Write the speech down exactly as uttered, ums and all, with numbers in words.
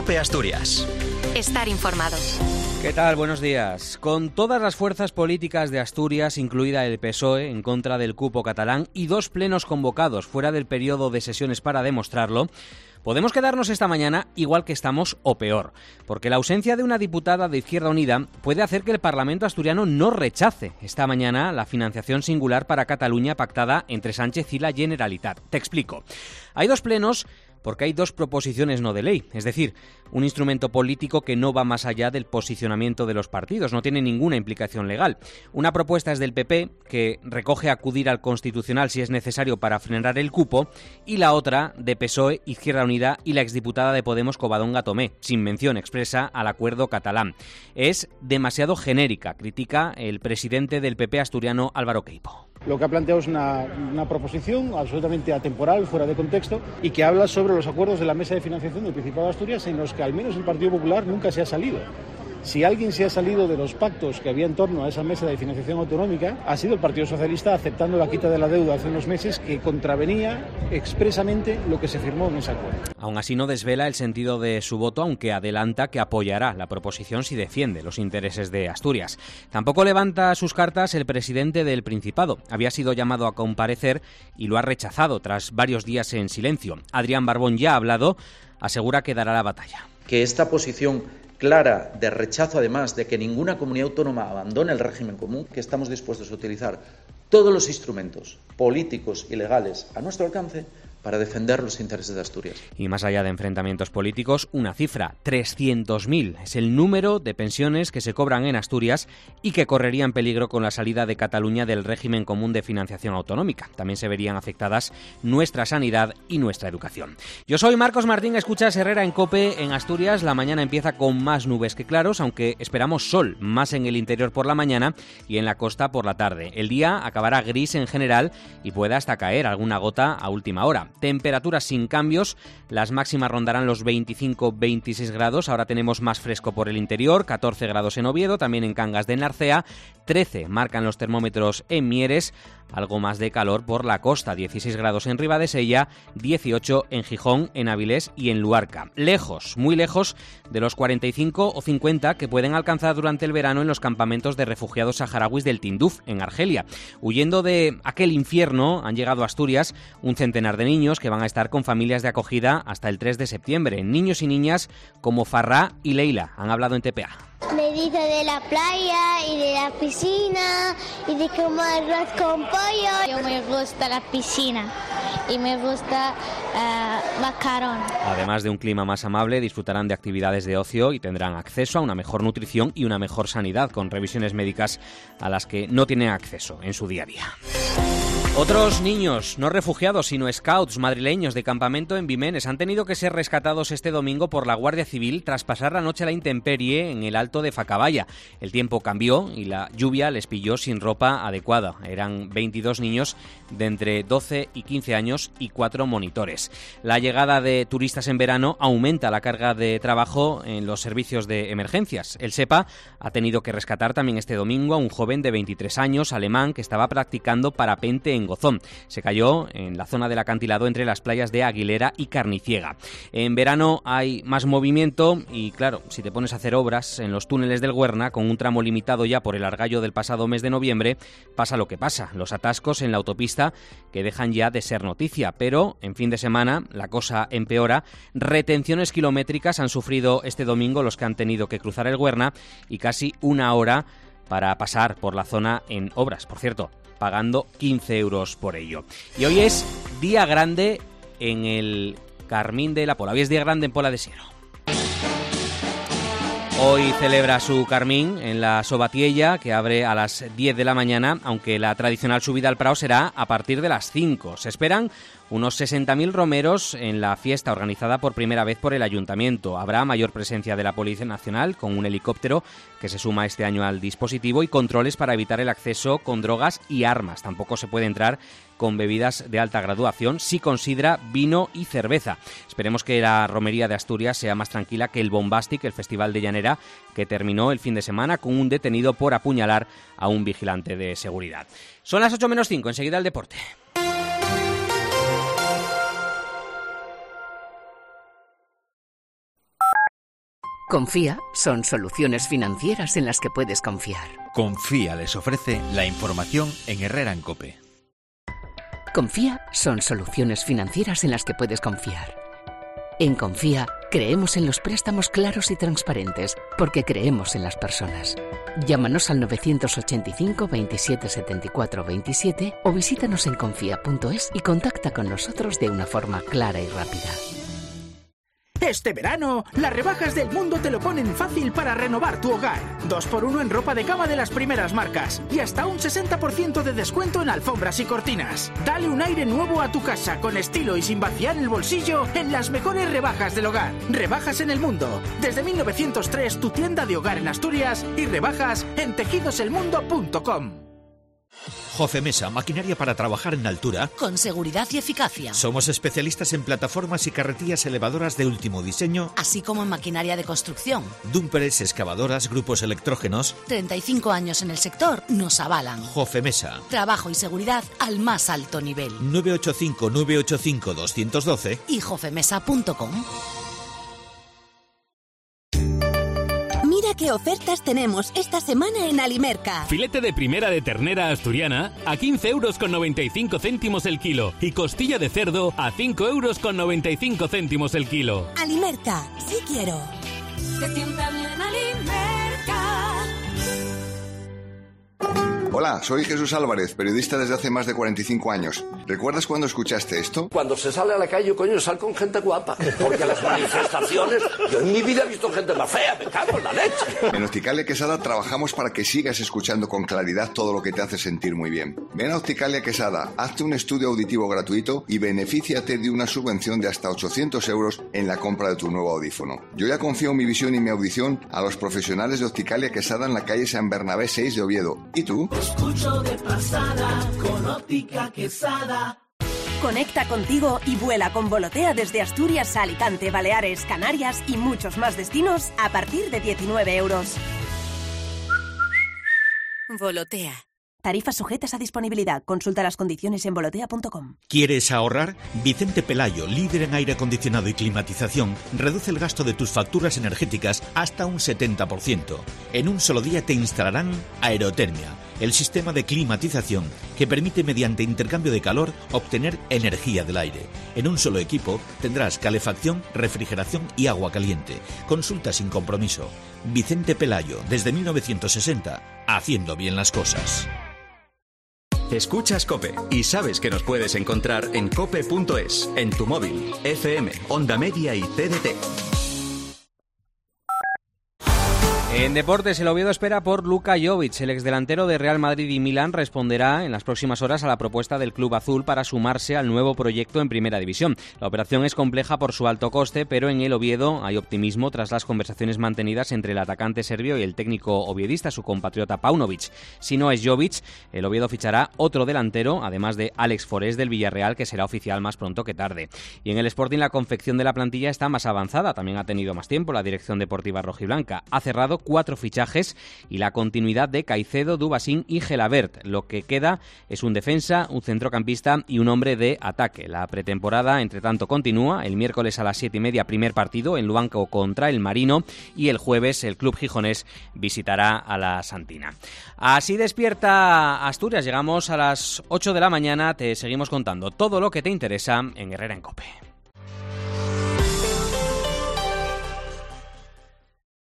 COPE Asturias. Estar informado. ¿Qué tal? Buenos días. Con todas las fuerzas políticas de Asturias, incluida el P S O E, en contra del cupo catalán y dos plenos convocados fuera del periodo de sesiones para demostrarlo, podemos quedarnos esta mañana igual que estamos o peor, porque la ausencia de una diputada de Izquierda Unida puede hacer que el Parlamento asturiano no rechace esta mañana la financiación singular para Cataluña pactada entre Sánchez y la Generalitat. Te explico. Hay dos plenos porque hay dos proposiciones no de ley, es decir, un instrumento político que no va más allá del posicionamiento de los partidos, no tiene ninguna implicación legal. Una propuesta es del P P, que recoge acudir al Constitucional si es necesario para frenar el cupo, y la otra de P S O E, Izquierda Unida y la exdiputada de Podemos Covadonga Tomé, sin mención expresa al acuerdo catalán. Es demasiado genérica, critica el presidente del P P asturiano, Álvaro Queipo. Lo que ha planteado es una, una proposición absolutamente atemporal, fuera de contexto, y que habla sobre los acuerdos de la mesa de financiación del Principado de Asturias, en los que al menos el Partido Popular nunca se ha salido. Si alguien se ha salido de los pactos que había en torno a esa mesa de financiación autonómica, ha sido el Partido Socialista, aceptando la quita de la deuda hace unos meses, que contravenía expresamente lo que se firmó en ese acuerdo. Aún así no desvela el sentido de su voto, aunque adelanta que apoyará la proposición si defiende los intereses de Asturias. Tampoco levanta sus cartas el presidente del Principado. Había sido llamado a comparecer y lo ha rechazado tras varios días en silencio. Adrián Barbón ya ha hablado, asegura que dará la batalla. Que esta posición clara de rechazo, además, de que ninguna comunidad autónoma abandone el régimen común, que estamos dispuestos a utilizar todos los instrumentos políticos y legales a nuestro alcance para defender los intereses de Asturias. Y más allá de enfrentamientos políticos, una cifra, trescientos mil, es el número de pensiones que se cobran en Asturias y que correrían peligro con la salida de Cataluña del régimen común de financiación autonómica. También se verían afectadas nuestra sanidad y nuestra educación. Yo soy Marcos Martín, escuchas Herrera en COPE en Asturias. La mañana empieza con más nubes que claros, aunque esperamos sol, más en el interior por la mañana y en la costa por la tarde. El día acabará gris en general y puede hasta caer alguna gota a última hora. Temperaturas sin cambios, las máximas rondarán los veinticinco a veintiséis grados, ahora tenemos más fresco por el interior, catorce grados en Oviedo, también en Cangas de Narcea, trece marcan los termómetros en Mieres, algo más de calor por la costa, dieciséis grados en Ribadesella, dieciocho en Gijón, en Avilés y en Luarca. Lejos, muy lejos de los cuarenta y cinco o cincuenta que pueden alcanzar durante el verano en los campamentos de refugiados saharauis del Tinduf, en Argelia. Huyendo de aquel infierno, han llegado a Asturias un centenar de niños que van a estar con familias de acogida hasta el tres de septiembre. Niños y niñas como Farrá y Leila han hablado en T P A. Me dice de la playa y de la piscina y de comer arroz con pollo. Yo me gusta la piscina y me gusta uh, macarón. Además de un clima más amable, disfrutarán de actividades de ocio y tendrán acceso a una mejor nutrición y una mejor sanidad, con revisiones médicas a las que no tienen acceso en su día a día. Otros niños, no refugiados, sino scouts madrileños de campamento en Vimenes, han tenido que ser rescatados este domingo por la Guardia Civil tras pasar la noche a la intemperie en el Alto de Facaballa. El tiempo cambió y la lluvia les pilló sin ropa adecuada. Eran veintidós niños de entre doce y quince años y cuatro monitores. La llegada de turistas en verano aumenta la carga de trabajo en los servicios de emergencias. El SEPA ha tenido que rescatar también este domingo a un joven de veintitrés años, alemán, que estaba practicando parapente en Gozón. Se cayó en la zona del acantilado entre las playas de Aguilera y Carniciega. En verano hay más movimiento y, claro, si te pones a hacer obras en los túneles del Güerna, con un tramo limitado ya por el Argallo del pasado mes de noviembre, pasa lo que pasa. Los atascos en la autopista que dejan ya de ser noticia, pero en fin de semana la cosa empeora. Retenciones kilométricas han sufrido este domingo los que han tenido que cruzar el Güerna y casi una hora para pasar por la zona en obras, por cierto, pagando quince euros por ello. Y hoy es día grande en el Carmín de la Pola. Hoy es día grande en Pola de Siero. Hoy celebra su Carmín en la Sobatiella, que abre a las diez de la mañana, aunque la tradicional subida al Prao será a partir de las cinco. Se esperan unos sesenta mil romeros en la fiesta organizada por primera vez por el Ayuntamiento. Habrá mayor presencia de la Policía Nacional con un helicóptero que se suma este año al dispositivo y controles para evitar el acceso con drogas y armas. Tampoco se puede entrar con bebidas de alta graduación, si considera vino y cerveza. Esperemos que la romería de Asturias sea más tranquila que el Bombastic, el festival de llanera, que terminó el fin de semana con un detenido por apuñalar a un vigilante de seguridad. Son las ocho menos cinco, enseguida el deporte. Confía son soluciones financieras en las que puedes confiar. Confía les ofrece la información en Herrera en COPE. Confía son soluciones financieras en las que puedes confiar. En Confía creemos en los préstamos claros y transparentes porque creemos en las personas. Llámanos al novecientos ochenta y cinco, veintisiete, setenta y cuatro, veintisiete o visítanos en confía punto es y contacta con nosotros de una forma clara y rápida. Este verano, las rebajas del mundo te lo ponen fácil para renovar tu hogar. dos por uno en ropa de cama de las primeras marcas y hasta un sesenta por ciento de descuento en alfombras y cortinas. Dale un aire nuevo a tu casa con estilo y sin vaciar el bolsillo en las mejores rebajas del hogar. Rebajas en el mundo. Desde mil novecientos tres, tu tienda de hogar en Asturias y rebajas en tejidos el mundo punto com. Jofemesa, maquinaria para trabajar en altura. Con seguridad y eficacia. Somos especialistas en plataformas y carretillas elevadoras de último diseño. Así como en maquinaria de construcción. Dúmperes, excavadoras, grupos electrógenos. treinta y cinco años en el sector nos avalan. Jofemesa. Trabajo y seguridad al más alto nivel. nueve ocho cinco, nueve ocho cinco, dos uno dos y jofemesa punto com. Mira qué ofertas tenemos esta semana en Alimerca. Filete de primera de ternera asturiana a quince euros con noventa y cinco céntimos el kilo y costilla de cerdo a cinco euros con noventa y cinco céntimos el kilo. Alimerca, sí quiero. Se sienta bien Alimerca. Hola, soy Jesús Álvarez, periodista desde hace más de cuarenta y cinco años. ¿Recuerdas cuando escuchaste esto? Cuando se sale a la calle, coño, sal con gente guapa. Porque las manifestaciones, yo en mi vida he visto gente más fea, me cago en la leche. En Opticalia Quesada trabajamos para que sigas escuchando con claridad todo lo que te hace sentir muy bien. Ven a Opticalia Quesada, hazte un estudio auditivo gratuito y benefíciate de una subvención de hasta ochocientos euros en la compra de tu nuevo audífono. Yo ya confío mi visión y mi audición a los profesionales de Opticalia Quesada en la calle San Bernabé seis de Oviedo. ¿Y tú? Escucho de pasada con Óptica Quesada. Conecta contigo y vuela con Volotea desde Asturias a Alicante, Baleares, Canarias y muchos más destinos a partir de diecinueve euros. Volotea. Tarifas sujetas a disponibilidad. Consulta las condiciones en volotea punto com. ¿Quieres ahorrar? Vicente Pelayo, líder en aire acondicionado y climatización, reduce el gasto de tus facturas energéticas hasta un setenta por ciento. En un solo día te instalarán Aerotermia, el sistema de climatización que permite mediante intercambio de calor obtener energía del aire. En un solo equipo tendrás calefacción, refrigeración y agua caliente. Consulta sin compromiso. Vicente Pelayo, desde mil novecientos sesenta, haciendo bien las cosas. Escuchas COPE y sabes que nos puedes encontrar en cope punto es, en tu móvil, F M, Onda Media y T D T. En deportes, el Oviedo espera por Luka Jovic. El exdelantero de Real Madrid y Milán responderá en las próximas horas a la propuesta del club azul para sumarse al nuevo proyecto en Primera División. La operación es compleja por su alto coste, pero en el Oviedo hay optimismo tras las conversaciones mantenidas entre el atacante serbio y el técnico oviedista, su compatriota Paunovic. Si no es Jovic, el Oviedo fichará otro delantero, además de Alex Forés del Villarreal, que será oficial más pronto que tarde. Y en el Sporting la confección de la plantilla está más avanzada, también ha tenido más tiempo la dirección deportiva rojiblanca. Ha cerrado cuatro fichajes y la continuidad de Caicedo, Dubasín y Gelabert. Lo que queda es un defensa, un centrocampista y un hombre de ataque. La pretemporada, entre tanto, continúa. El miércoles a las siete y media, primer partido en Luanco contra el Marino, y el jueves el club gijonés visitará a la Santina. Así despierta Asturias. Llegamos a las ocho de la mañana. Te seguimos contando todo lo que te interesa en Herrera en COPE.